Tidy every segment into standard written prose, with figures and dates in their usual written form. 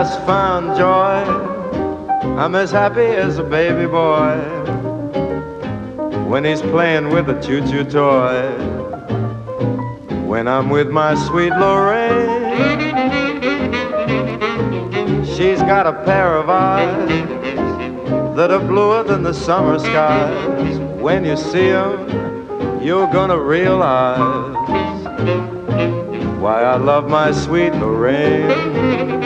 just found joy. I'm as happy as a baby boy when he's playing with a choo-choo toy. When I'm with my sweet Lorraine, she's got a pair of eyes that are bluer than the summer skies. When you see them, you're gonna realize why I love my sweet Lorraine.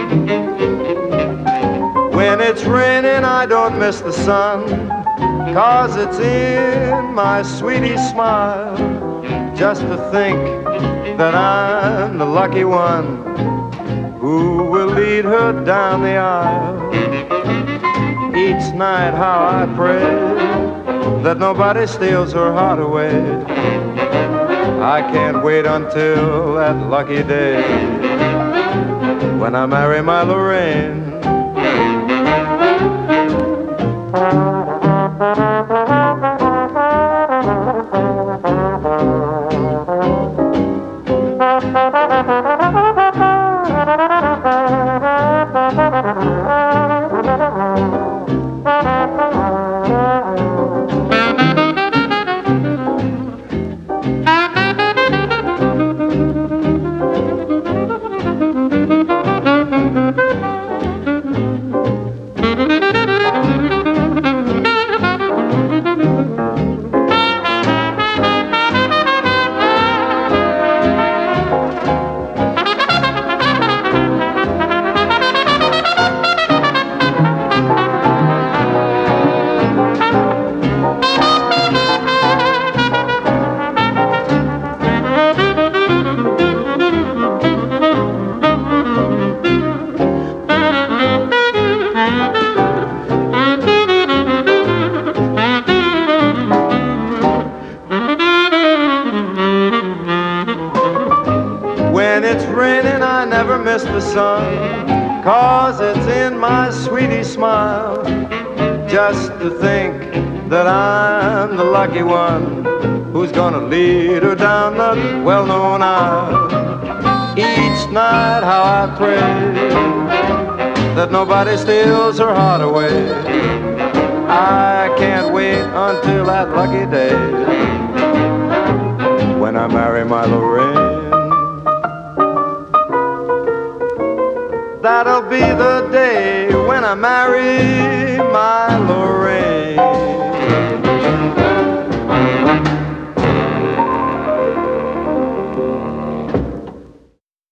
When it's raining, I don't miss the sun, 'cause it's in my sweetie's smile. Just to think that I'm the lucky one who will lead her down the aisle. Each night how I pray that nobody steals her heart away. I can't wait until that lucky day when I marry my Lorraine. When it's raining, I never miss the sun, 'cause it's in my sweetie's smile. Just to think that I'm the lucky one who's gonna lead her down the well-known aisle. Each night how I pray that nobody steals her heart away. I can't wait until that lucky day when I marry my Lorraine. That'll be the day when I marry my Lorraine.